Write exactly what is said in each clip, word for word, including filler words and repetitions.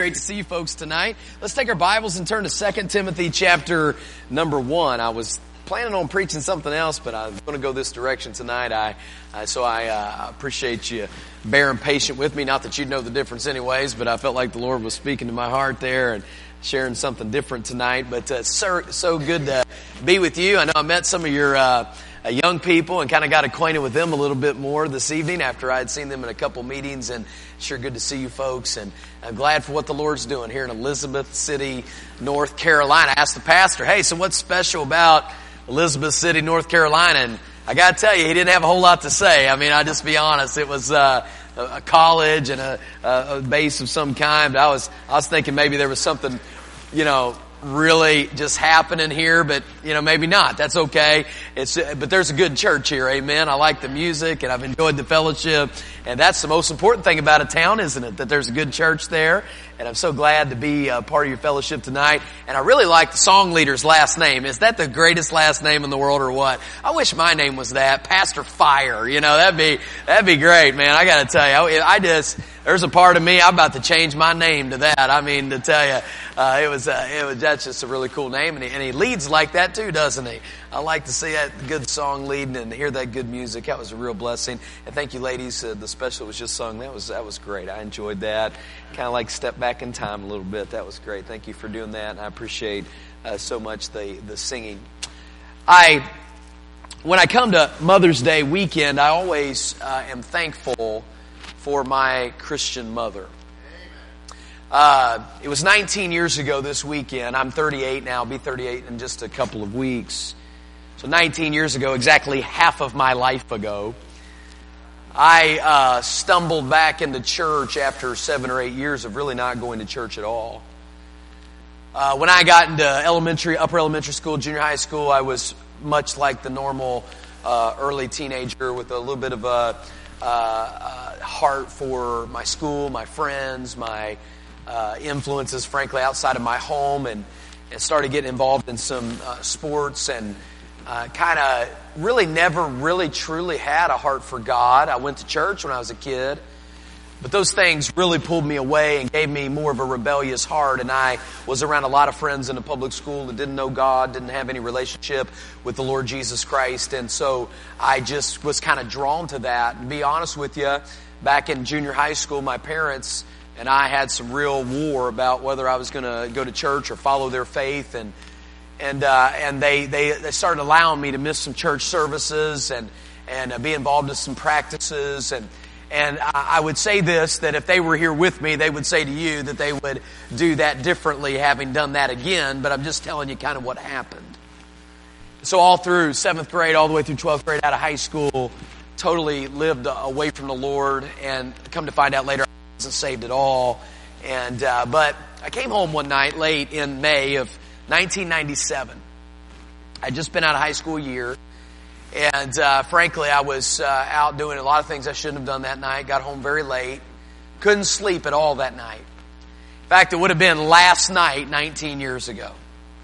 Great to see you folks tonight. Let's take our Bibles and turn to Second Timothy chapter number one. I was planning on preaching something else, but I'm going to go this direction tonight. I, I so I uh, appreciate you bearing patient with me. Not that you'd know the difference anyways, but I felt like the Lord was speaking to my heart there and sharing something different tonight. But uh, so, so good to be with you. I know I met some of your uh, uh, young people and kind of got acquainted with them a little bit more this evening after I had seen them in a couple meetings, and sure good to see you folks. And I'm glad for what the Lord's doing here in Elizabeth City, North Carolina. I asked the pastor, hey, so what's special about Elizabeth City, North Carolina? And I got to tell you, he didn't have a whole lot to say. I mean, I'll just be honest. It was uh, a college and a, a base of some kind. I was I was thinking maybe there was something, you know, really just happening here, but you know, maybe not. That's okay. It's but there's a good church here, amen. I like the music and I've enjoyed the fellowship, and that's the most important thing about a town, isn't it? That there's a good church there, and I'm so glad to be a part of your fellowship tonight. And I really like the song leader's last name. Is that the greatest last name in the world or what? I wish my name was that, Pastor Fire. You know, that'd be that'd be great, man. I got to tell you, I, I just there's a part of me I'm about to change my name to that. I mean, to tell you, uh, it was uh, it was that's just a really cool name, and he, and he leads like that too, doesn't he? I like to see that good song leading and hear that good music. That was a real blessing. And thank you, ladies. Uh, the special was just sung. That was that was great. I enjoyed that. Kind of like step back in time a little bit. That was great. Thank you for doing that. And I appreciate uh, so much the the singing. I when I come to Mother's Day weekend, I always uh, am thankful for my Christian mother. Uh, it was nineteen years ago this weekend. I'm thirty-eight now. I'll be thirty-eight in just a couple of weeks. So nineteen years ago, exactly half of my life ago, I uh, stumbled back into church after seven or eight years of really not going to church at all. Uh, when I got into elementary, upper elementary school, junior high school, I was much like the normal uh, early teenager with a little bit of a uh, uh, heart for my school, my friends, my uh, influences, frankly, outside of my home, and, and started getting involved in some uh, sports and Uh, kind of really never really truly had a heart for God. I went to church when I was a kid, but those things really pulled me away and gave me more of a rebellious heart. And I was around a lot of friends in a public school that didn't know God, didn't have any relationship with the Lord Jesus Christ. And so I just was kind of drawn to that. And to be honest with you, back in junior high school, my parents and I had some real war about whether I was going to go to church or follow their faith. And And uh, and they, they they started allowing me to miss some church services and and uh, be involved in some practices. And and I, I would say this, that if they were here with me, they would say to you that they would do that differently, having done that again. But I'm just telling you kind of what happened. So all through seventh grade, all the way through twelfth grade, out of high school, totally lived away from the Lord. And come to find out later, I wasn't saved at all. And uh, but I came home one night late in May of nineteen ninety-seven. I'd just been out of high school year, and uh, frankly, I was uh, out doing a lot of things I shouldn't have done that night. Got home very late. Couldn't sleep at all that night. In fact, it would have been last night, nineteen years ago.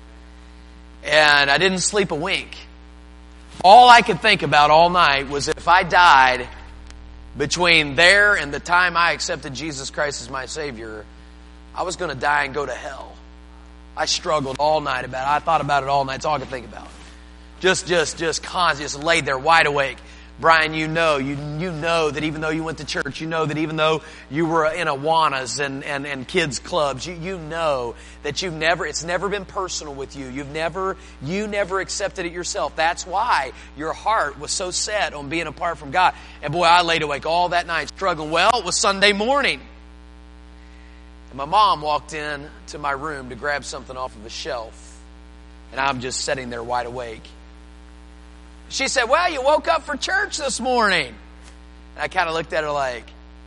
And I didn't sleep a wink. All I could think about all night was if I died between there and the time I accepted Jesus Christ as my Savior, I was going to die and go to hell. I struggled all night about it. I thought about it all night. It's all I could think about. Just, just, just constant, just laid there wide awake. Brian, you know, you you know that even though you went to church, you know that even though you were in Awanas and, and, and kids clubs, you, you know that you've never, it's never been personal with you. You've never, you never accepted it yourself. That's why your heart was so set on being apart from God. And boy, I laid awake all that night struggling. Well, it was Sunday morning. My mom walked in to my room to grab something off of a shelf, and I'm just sitting there wide awake. She said, well, you woke up for church this morning. And I kind of looked at her like,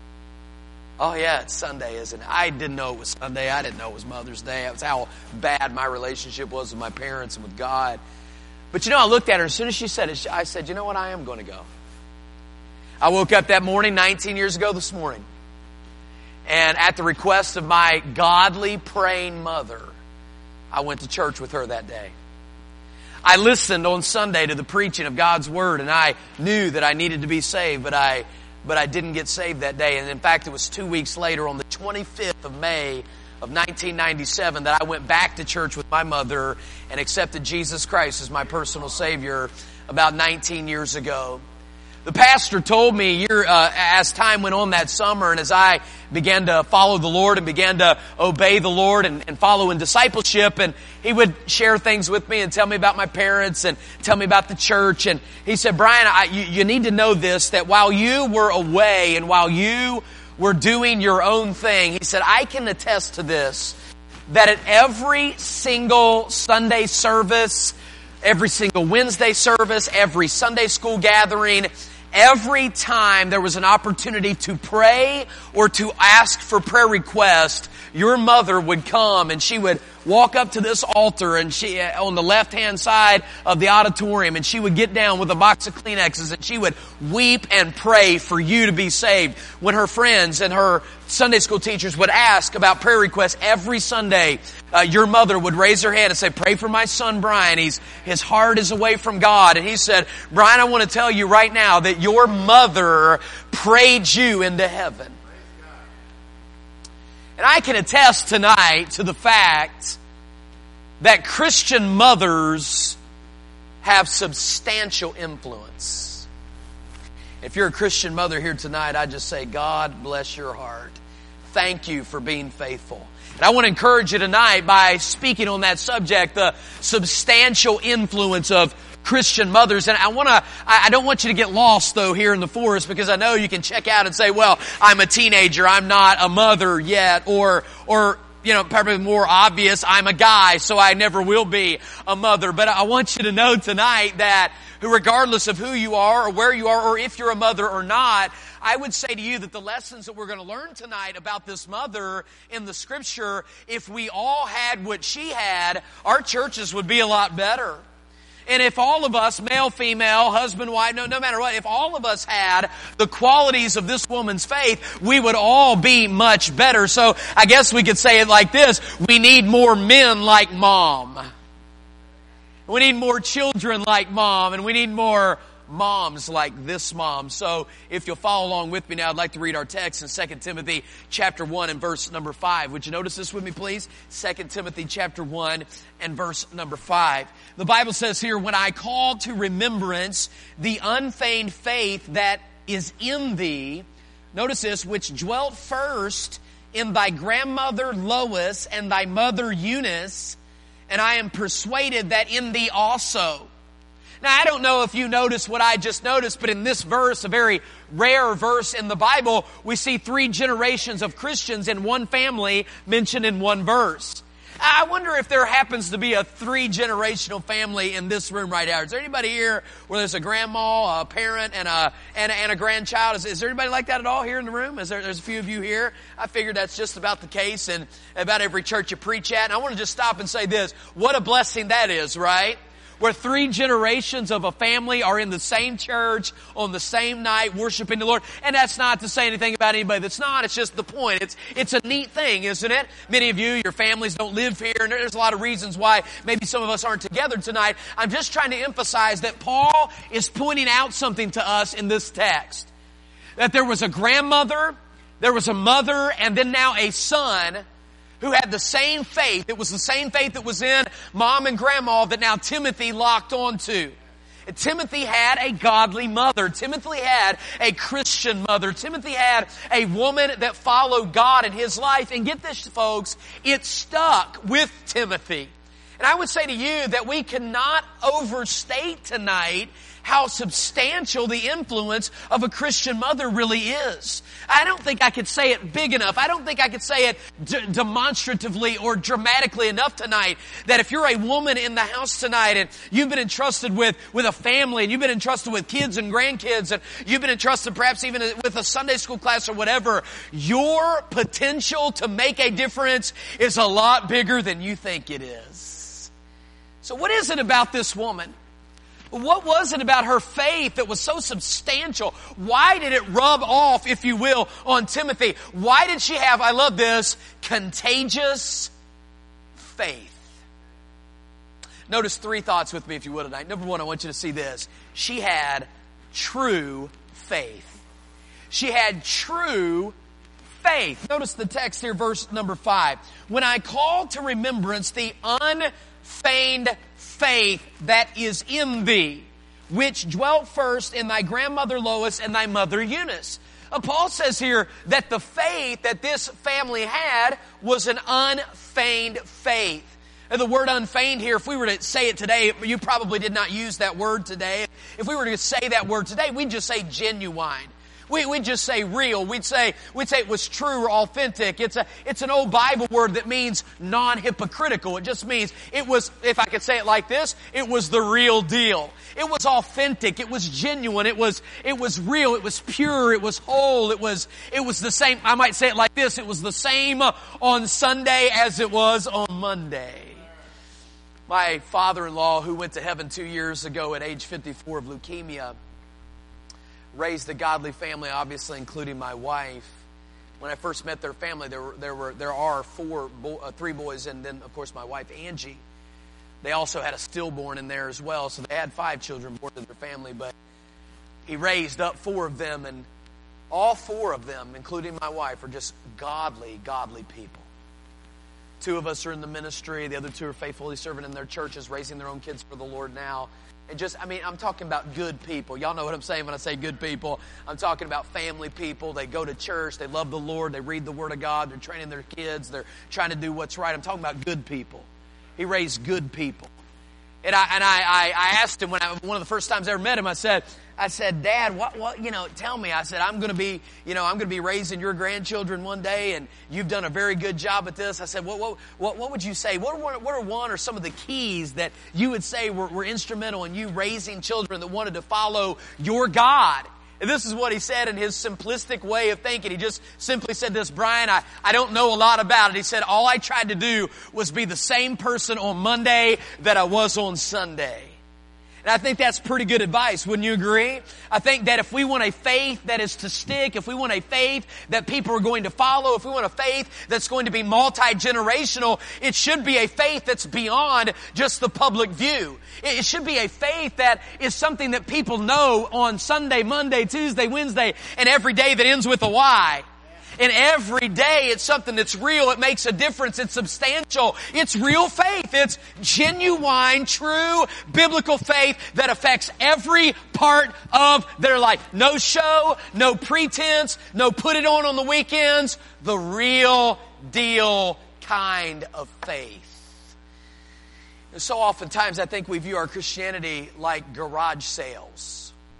oh yeah, it's Sunday, isn't it? I didn't know it was Sunday. I didn't know it was Mother's Day. That's how bad my relationship was with my parents and with God. But you know, I looked at her, as soon as she said it, I said, you know what, I am going to go. I woke up that morning, nineteen years ago this morning. And at the request of my godly praying mother, I went to church with her that day. I listened on Sunday to the preaching of God's Word, and I knew that I needed to be saved, but I but I didn't get saved that day. And in fact, it was two weeks later, on the twenty-fifth of May of nineteen ninety-seven that I went back to church with my mother and accepted Jesus Christ as my personal Savior about nineteen years ago. The pastor told me year, uh, as time went on that summer and as I began to follow the Lord and began to obey the Lord and, and follow in discipleship, and he would share things with me and tell me about my parents and tell me about the church. And he said, Brian, I, you, you need to know this, that while you were away and while you were doing your own thing, he said, I can attest to this, that at every single Sunday service, every single Wednesday service, every Sunday school gathering, every time there was an opportunity to pray or to ask for prayer request, your mother would come and she would walk up to this altar and she, on the left-hand side of the auditorium, and she would get down with a box of Kleenexes and she would weep and pray for you to be saved. When her friends and her Sunday school teachers would ask about prayer requests every Sunday, uh, your mother would raise her hand and say, pray for my son Brian. He's, his heart is away from God. And he said, Brian, I want to tell you right now that your mother prayed you into heaven. And I can attest tonight to the fact that Christian mothers have substantial influence. If you're a Christian mother here tonight, I just say, God bless your heart. Thank you for being faithful. And I want to encourage you tonight by speaking on that subject, the substantial influence of Christian mothers. And I want to, I don't want you to get lost though here in the forest, because I know you can check out and say, well, I'm a teenager, I'm not a mother yet, or, or, you know, probably more obvious, I'm a guy, so I never will be a mother. But I want you to know tonight that regardless of who you are or where you are or if you're a mother or not, I would say to you that the lessons that we're going to learn tonight about this mother in the Scripture, if we all had what she had, our churches would be a lot better. And if all of us, male, female, husband, wife, no, no matter what, if all of us had the qualities of this woman's faith, we would all be much better. So I guess we could say it like this: we need more men like Mom. We need more children like Mom, and we need more moms like this mom. So if you'll follow along with me now, I'd like to read our text in Second Timothy chapter one and verse number five. Would you notice this with me, please? Second Timothy chapter one and verse number five. The Bible says here, when I call to remembrance the unfeigned faith that is in thee, notice this, which dwelt first in thy grandmother Lois and thy mother Eunice, and I am persuaded that in thee also. Now, I don't know if you noticed what I just noticed, but in this verse, a very rare verse in the Bible, we see three generations of Christians in one family mentioned in one verse. I wonder if there happens to be a three-generational family in this room right now. Is there anybody here where there's a grandma, a parent, and a and a, and a grandchild? Is, is there anybody like that at all here in the room? Is there, there's a few of you here. I figured that's just about the case in about every church you preach at. And I want to just stop and say this. What a blessing that is, right? Where three generations of a family are in the same church on the same night worshiping the Lord. And that's not to say anything about anybody that's not. It's just the point. It's it's a neat thing, isn't it? Many of you, your families don't live here, and there's a lot of reasons why maybe some of us aren't together tonight. I'm just trying to emphasize that Paul is pointing out something to us in this text. That there was a grandmother, there was a mother, and then now a son who had the same faith. It was the same faith that was in Mom and Grandma that now Timothy locked onto. And Timothy had a godly mother. Timothy had a Christian mother. Timothy had a woman that followed God in his life. And get this, folks, it stuck with Timothy. And I would say to you that we cannot overstate tonight how substantial the influence of a Christian mother really is. I don't think I could say it big enough. I don't think I could say it d- demonstratively or dramatically enough tonight that if you're a woman in the house tonight and you've been entrusted with, with a family and you've been entrusted with kids and grandkids and you've been entrusted perhaps even with a Sunday school class or whatever, your potential to make a difference is a lot bigger than you think it is. So what is it about this woman? What was it about her faith that was so substantial? Why did it rub off, if you will, on Timothy? Why did she have, I love this, contagious faith? Notice three thoughts with me, if you will, tonight. Number one, I want you to see this. She had true faith. She had true faith. Notice the text here, verse number five. When I call to remembrance the unfeigned faith that is in thee, which dwelt first in thy grandmother Lois and thy mother Eunice. Uh, Paul says here that the faith that this family had was an unfeigned faith. And the word unfeigned here, if we were to say it today, you probably did not use that word today. If we were to say that word today, we'd just say genuine. We, we'd just say real. We'd say, we'd say it was true or authentic. It's a, it's an old Bible word that means non-hypocritical. It just means it was, if I could say it like this, it was the real deal. It was authentic. It was genuine. It was, it was real. It was pure. It was whole. It was, it was the same. I might say it like this. It was the same on Sunday as it was on Monday. My father-in-law, who went to heaven two years ago at age fifty-four of leukemia, raised a godly family, obviously, including my wife. When I first met their family, there were there were there are four, bo- uh, three boys, and then of course my wife Angie. They also had a stillborn in there as well, so they had five children born in their family. But he raised up four of them, and all four of them, including my wife, are just godly, godly people. Two of us are in the ministry; the other two are faithfully serving in their churches, raising their own kids for the Lord now. And just, I mean, I'm talking about good people. Y'all know what I'm saying when I say good people. I'm talking about family people. They go to church. They love the Lord. They read the Word of God. They're training their kids. They're trying to do what's right. I'm talking about good people. He raised good people. And I and I, I, I asked him when I, one of the first times I ever met him, I said, I said, Dad, what, what, you know, tell me. I said, I'm going to be, you know, I'm going to be raising your grandchildren one day, and you've done a very good job at this. I said, what, what, what, what would you say? What are, what are one or some of the keys that you would say were, were instrumental in you raising children that wanted to follow your God? And this is what he said in his simplistic way of thinking. He just simply said this, Brian, I, I don't know a lot about it. He said, all I tried to do was be the same person on Monday that I was on Sunday. And I think that's pretty good advice, wouldn't you agree? I think that if we want a faith that is to stick, if we want a faith that people are going to follow, if we want a faith that's going to be multi-generational, it should be a faith that's beyond just the public view. It should be a faith that is something that people know on Sunday, Monday, Tuesday, Wednesday, and every day that ends with a Y. And every day it's something that's real. It makes a difference. It's substantial. It's real faith. It's genuine, true, biblical faith that affects every part of their life. No show, no pretense, no put it on on the weekends. The real deal kind of faith. And so oftentimes I think we view our Christianity like garage sales.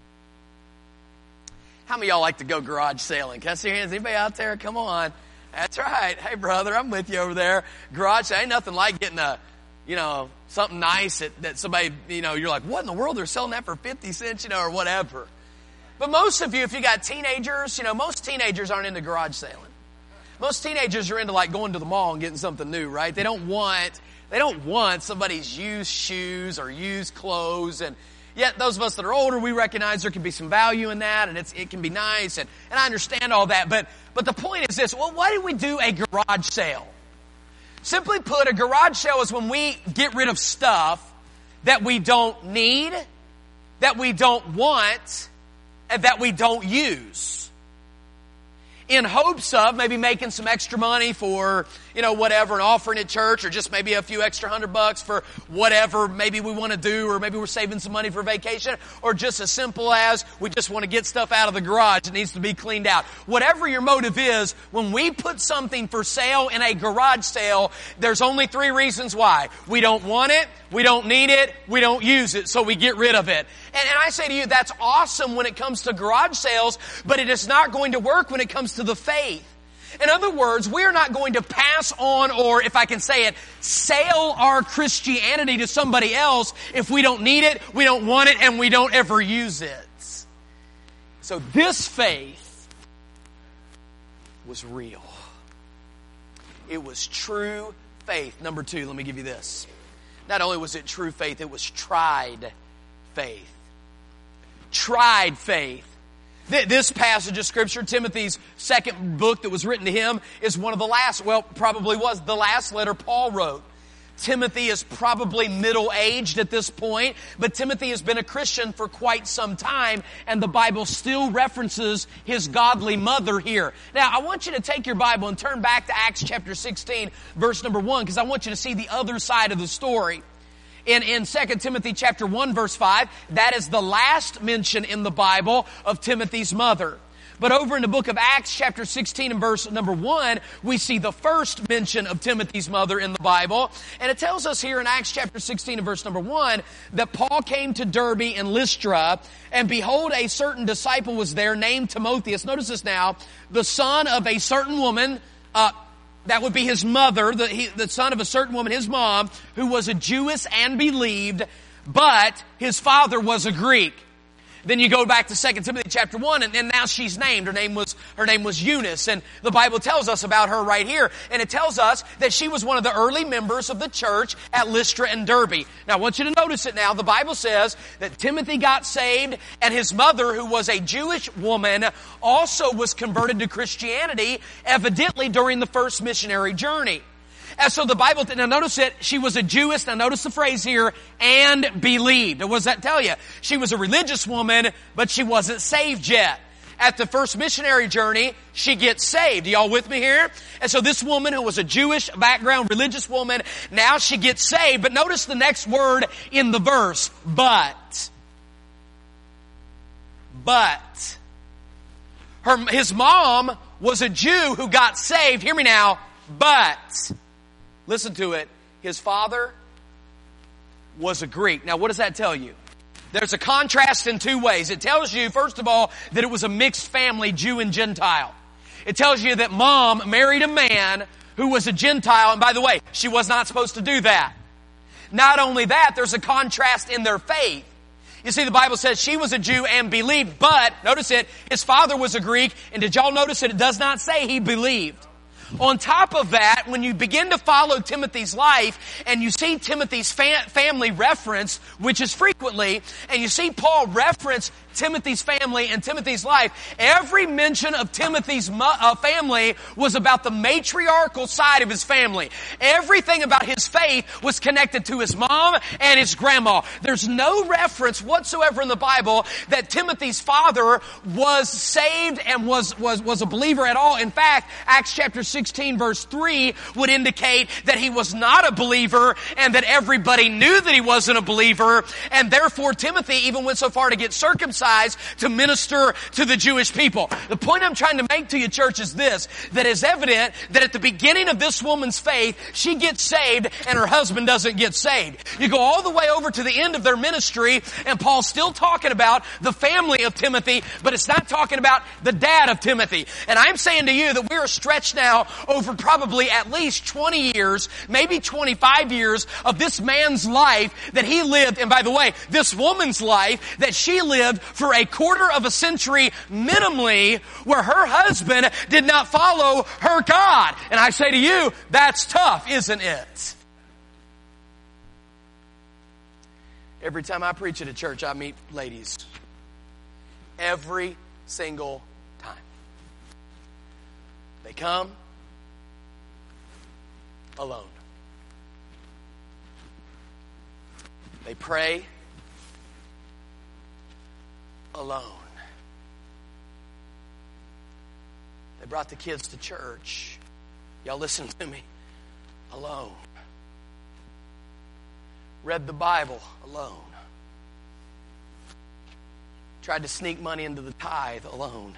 How many of y'all like to go garage sailing? Can I see your hands? Anybody out there? Come on. That's right. Hey, brother, I'm with you over there. Garage sale. Ain't nothing like getting a, you know, something nice that, that somebody, you know, you're like, what in the world? They're selling that for fifty cents, you know, or whatever. But most of you, if you got teenagers, you know, most teenagers aren't into garage sailing. Most teenagers are into like going to the mall and getting something new, right? They don't want, they don't want somebody's used shoes or used clothes. And yet those of us that are older, we recognize there can be some value in that, and it's, it can be nice, and, and I understand all that. But, but the point is this, well, why do we do a garage sale? Simply put, a garage sale is when we get rid of stuff that we don't need, that we don't want, and that we don't use. In hopes of maybe making some extra money for, you know, whatever, an offering at church, or just maybe a few extra hundred bucks for whatever maybe we want to do, or maybe we're saving some money for vacation, or just as simple as we just want to get stuff out of the garage that needs to be cleaned out. Whatever your motive is, when we put something for sale in a garage sale, there's only three reasons why. We don't want it, we don't need it, we don't use it, so we get rid of it. And, and I say to you, that's awesome when it comes to garage sales, but it is not going to work when it comes to the faith. In other words, we are not going to pass on, or if I can say it, sell our Christianity to somebody else if we don't need it, we don't want it, and we don't ever use it. So this faith was real. It was true faith. Number two, let me give you this. Not only was it true faith, it was tried faith. Tried faith. This passage of Scripture, Timothy's second book that was written to him, is one of the last, well, probably was the last letter Paul wrote. Timothy is probably middle-aged at this point, but Timothy has been a Christian for quite some time, and the Bible still references his godly mother here. Now, I want you to take your Bible and turn back to Acts chapter sixteen, verse number one, because I want you to see the other side of the story. In, in Second Timothy chapter one, verse five, that is the last mention in the Bible of Timothy's mother. But over in the book of Acts chapter sixteen and verse number one, we see the first mention of Timothy's mother in the Bible. And it tells us here in Acts chapter sixteen and verse number one that Paul came to Derbe and Lystra, and behold, a certain disciple was there named Timotheus. Notice this now, the son of a certain woman, uh, that would be his mother, the, he, the son of a certain woman, his mom, who was a Jewess and believed, but his father was a Greek. Then you go back to Second Timothy chapter one, and, and now she's named. Her name was, her name was Eunice, and the Bible tells us about her right here. And it tells us that she was one of the early members of the church at Lystra and Derbe. Now I want you to notice it now. The Bible says that Timothy got saved, and his mother, who was a Jewish woman, also was converted to Christianity, evidently during the first missionary journey. And so the Bible, now notice it, she was a Jewess, now notice the phrase here, and believed. What does that tell you? She was a religious woman, but she wasn't saved yet. At the first missionary journey, she gets saved. Y'all with me here? And so this woman who was a Jewish background, religious woman, now she gets saved. But notice the next word in the verse, but. But. Her, his mom was a Jew who got saved. Hear me now. But. Listen to it. His father was a Greek. Now, what does that tell you? There's a contrast in two ways. It tells you, first of all, that it was a mixed family, Jew and Gentile. It tells you that mom married a man who was a Gentile. And by the way, she was not supposed to do that. Not only that, there's a contrast in their faith. You see, the Bible says she was a Jew and believed, but, notice it, his father was a Greek. And did y'all notice it? It does not say he believed. On top of that, when you begin to follow Timothy's life and you see Timothy's fa- family referenced, which is frequently, and you see Paul reference Timothy's family and Timothy's life, every mention of Timothy's mo- uh, family was about the matriarchal side of his family. Everything about his faith was connected to his mom and his grandma. There's no reference whatsoever in the Bible that Timothy's father was saved and was, was, was a believer at all. In fact, Acts chapter sixteen verse three would indicate that he was not a believer and that everybody knew that he wasn't a believer, and therefore Timothy even went so far to get circumcised to minister to the Jewish people. The point I'm trying to make to you, church, is this, that it's evident that at the beginning of this woman's faith, she gets saved and her husband doesn't get saved. You go all the way over to the end of their ministry, and Paul's still talking about the family of Timothy, but it's not talking about the dad of Timothy. And I'm saying to you that we are stretched now over probably at least twenty years, maybe twenty-five years of this man's life that he lived, and by the way, this woman's life that she lived for a quarter of a century minimally, where her husband did not follow her God. And I say to you, that's tough, isn't it? Every time I preach at a church, I meet ladies. Every single time. They come alone. They pray alone. They brought the kids to church. Y'all listen to me. Alone. Read the Bible alone. Tried to sneak money into the tithe alone.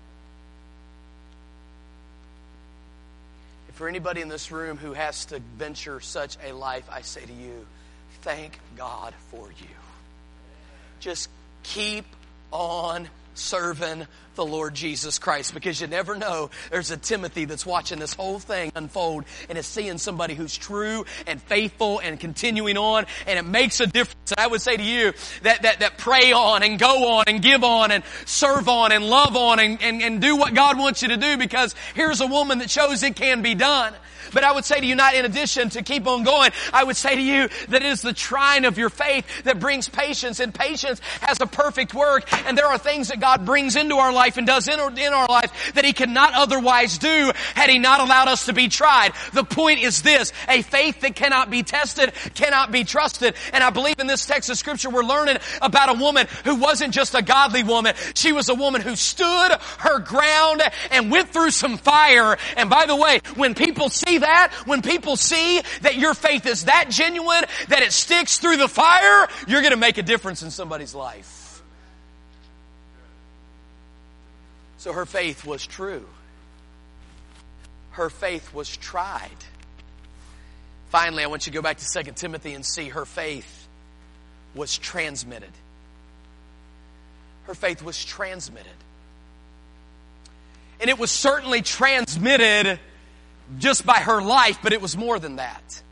If for anybody in this room who has to venture such a life, I say to you, thank God for you. Just keep on serving the Lord Jesus Christ, because you never know, there's a Timothy that's watching this whole thing unfold and is seeing somebody who's true and faithful and continuing on, and it makes a difference. And I would say to you that that, that pray on and go on and give on and serve on and love on and, and, and do what God wants you to do, because here's a woman that shows it can be done. But I would say to you, not in addition to keep on going, I would say to you that it is the trying of your faith that brings patience, and patience has a perfect work, and there are things that God brings into our life and does in our, in our life that He could not otherwise do had He not allowed us to be tried. The point is this: a faith that cannot be tested cannot be trusted. And I believe in this text of Scripture we're learning about a woman who wasn't just a godly woman. She was a woman who stood her ground and went through some fire. And by the way, when people see that, when people see that your faith is that genuine, that it sticks through the fire, you're going to make a difference in somebody's life. So her faith was true. Her faith was tried. Finally, I want you to go back to Second Timothy and see her faith was transmitted. Her faith was transmitted. And it was certainly transmitted just by her life, but it was more than that.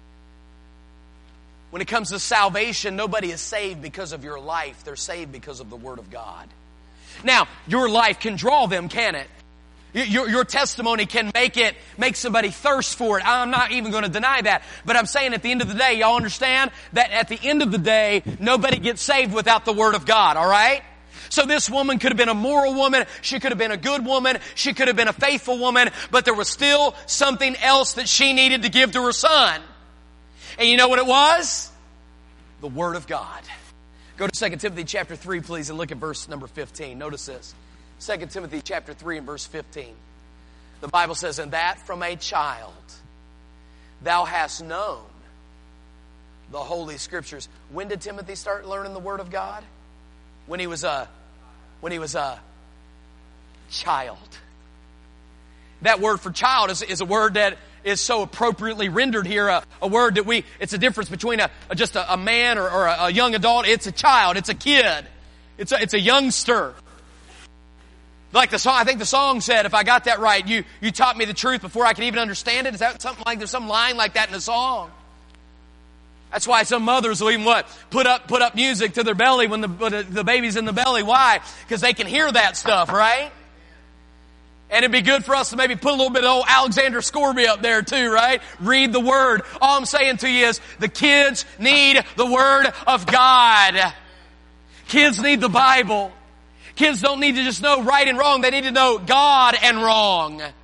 When it comes to salvation, nobody is saved because of your life. They're saved because of the Word of God. Now, your life can draw them, can it? Your, your testimony can make it, make somebody thirst for it. I'm not even going to deny that. But I'm saying at the end of the day, y'all understand that at the end of the day, nobody gets saved without the Word of God, all right? So this woman could have been a moral woman. She could have been a good woman. She could have been a faithful woman. But there was still something else that she needed to give to her son. And you know what it was? The Word of God. Go to Second Timothy chapter three, please, and look at verse number fifteen. Notice this. Second Timothy chapter three and verse fifteen. The Bible says, "And that from a child thou hast known the Holy Scriptures." When did Timothy start learning the Word of God? When he was a, when he was a child. That word for child is, is a word that is so appropriately rendered here. A, a word that we, it's a difference between a, a just a, a man or, or a, a young adult. It's a child. It's a kid. It's a, it's a youngster. Like the song, I think the song said, if I got that right, you, you taught me the truth before I could even understand it. Is that something like, there's some line like that in the song? That's why some mothers will even what? Put up, put up music to their belly when the, when the baby's in the belly. Why? Because they can hear that stuff, right? And it'd be good for us to maybe put a little bit of old Alexander Scorby up there too, right? Read the Word. All I'm saying to you is the kids need the Word of God. Kids need the Bible. Kids don't need to just know right and wrong. They need to know God and wrong. And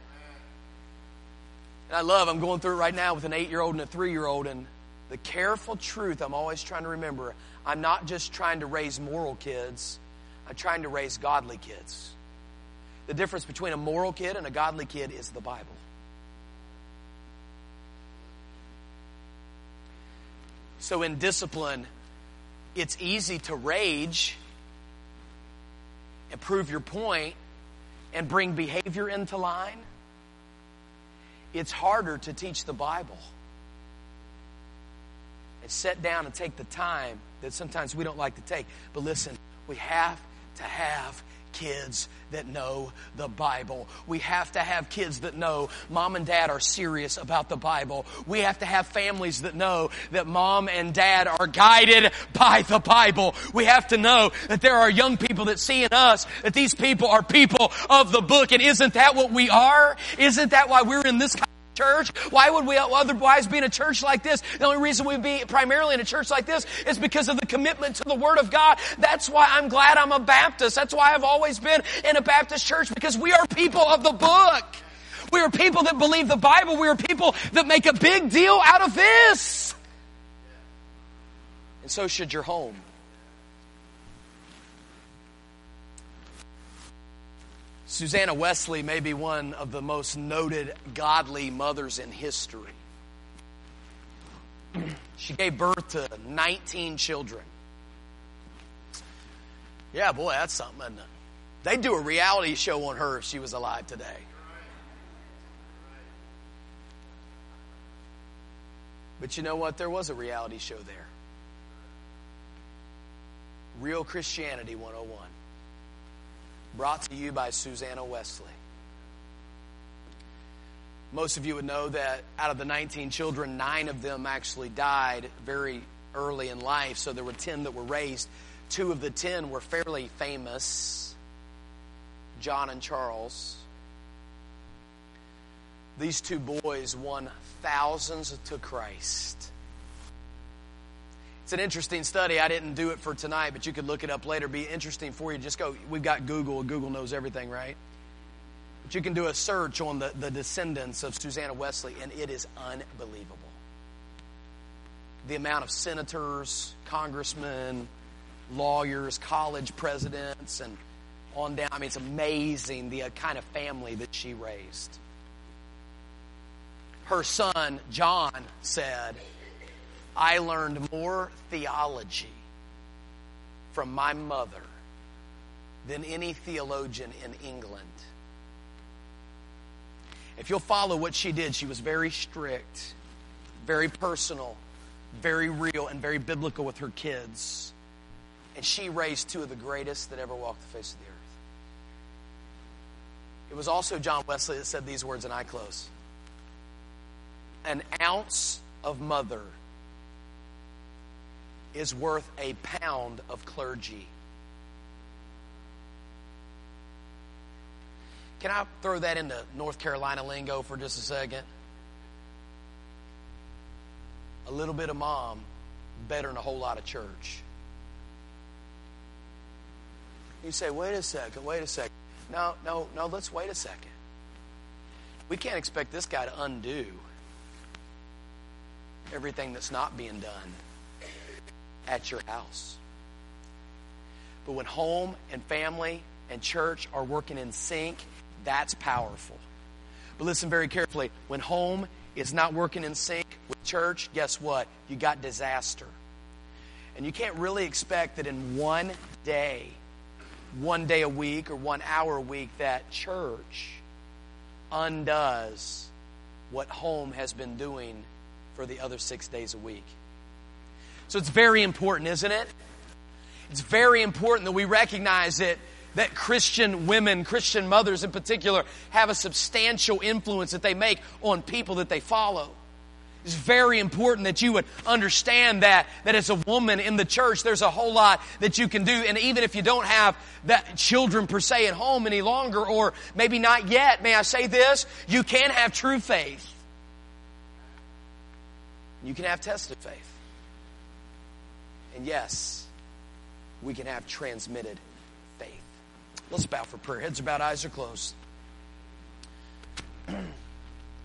I love, I'm going through it right now with an eight-year-old and a three-year-old, and the careful truth I'm always trying to remember, I'm not just trying to raise moral kids, I'm trying to raise godly kids. The difference between a moral kid and a godly kid is the Bible. So in discipline, it's easy to rage and prove your point and bring behavior into line. It's harder to teach the Bible and sit down and take the time that sometimes we don't like to take. But listen, we have to have kids that know the Bible. We have to have kids that know mom and dad are serious about the Bible. We have to have families that know that mom and dad are guided by the Bible. We have to know that there are young people that see in us that these people are people of the book. And isn't that what we are? Isn't that why we're in this kind of church? Why would we otherwise be in a church like this? The only reason we'd be primarily in a church like this is because of the commitment to the Word of God. That's why I'm glad I'm a Baptist. That's why I've always been in a Baptist church, because we are people of the book. We are people that believe the Bible. We are people that make a big deal out of this. And so should your home. Susanna Wesley may be one of the most noted godly mothers in history. She gave birth to nineteen children. Yeah, boy, that's something, isn't it? They'd do a reality show on her if she was alive today. But you know what? There was a reality show there. Real Christianity one oh one. Brought to you by Susanna Wesley. Most of you would know that out of the nineteen children, nine of them actually died very early in life. So there were ten that were raised. Two of the ten were fairly famous, John and Charles. these two boys won thousands to Christ. It's an interesting study. I didn't do it for tonight, but you could look it up later. It'd be interesting for you. Just go, we've got Google. Google knows everything, right? But you can do a search on the, the descendants of Susanna Wesley, and it is unbelievable. The amount of senators, congressmen, lawyers, college presidents, and on down. I mean, it's amazing the kind of family that she raised. Her son, John, said, I learned more theology from my mother than any theologian in England. If you'll follow what she did, she was very strict, very personal, very real, and very biblical with her kids. And she raised two of the greatest that ever walked the face of the earth. It was also John Wesley that said these words, and I close. An ounce of mother is worth a pound of clergy. Can I throw that into North Carolina lingo for just a second? A little bit of mom, better than a whole lot of church. You say, wait a second, wait a second. No, no, no, let's wait a second. We can't expect this guy to undo everything that's not being done at your house. But when home and family and church are working in sync, that's powerful. But listen very carefully. When home is not working in sync with church, guess what? You got disaster. And you can't really expect that in one day, one day a week or one hour a week, that church undoes what home has been doing for the other six days a week. So it's very important, isn't it? It's very important that we recognize it, that Christian women, Christian mothers in particular, have a substantial influence that they make on people that they follow. It's very important that you would understand that, that as a woman in the church, there's a whole lot that you can do. And even if you don't have that children per se at home any longer, or maybe not yet, may I say this? You can have true faith. You can have tested faith. And yes, we can have transmitted faith. Let's bow for prayer. Heads are bowed, eyes are closed.